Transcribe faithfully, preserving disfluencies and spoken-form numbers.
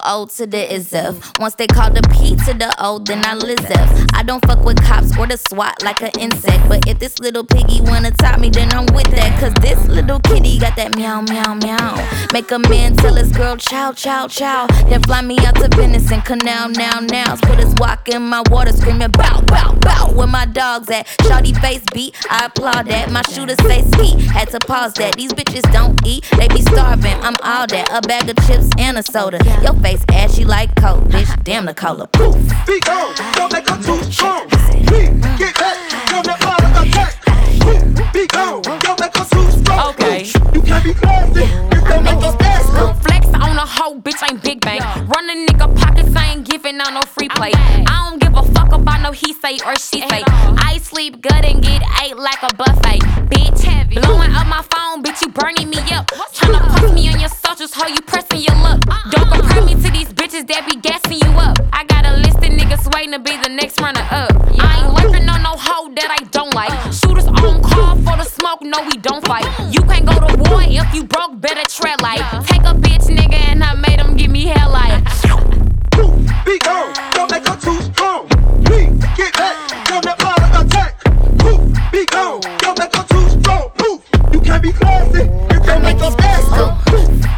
O to the is if. Once they call the P to the O, then I live. I don't fuck with cops or the SWAT like an insect. But if this little piggy wanna top me, then I'm with that. Cause this little kitty got that meow, meow, meow. Make a man tell his girl chow, chow, chow. Then fly me out to Venice and Canal, now, now. Put his walk in my water, screaming bow, bow, bow. Where my dogs at? Shawty face beat, I applaud that. My shooters say ski, had to pause that. These bitches don't eat, they be starving. I'm all that, a bag of chips and a soda. Your face ashy like coke, bitch, damn the cola. Poof. Be gone, don't make her too strong. We get back, don't let her attack. Be gone, don't make her too strong. Okay. You can't be classy, you can't make us fast. Flex on a hoe, bitch, ain't big bang. Run a nigga pockets, I ain't giving out no free play. I don't give a fuck about no he say or she say. I sleep good and get ate like a buffet. Bitch, heavy. Blowing up my phone, bitch, you burning me up. Tryna post me on your socials, hoe, you pressing your luck. Don't compare me to these bitches that be gassing you up. I got a list of niggas waiting to be the next runner up. I ain't lurking on no hoe that I don't like. Shooters on call for the smoke, no, we don't fight. You can't go to war if you broke, better tread light. Take a bitch, nigga, and I made him give me hell like. Be gone, don't make her too strong. We get back, don't let her attack. Be gone, don't make her too strong. Move, you can't be classy, you can't make us fast.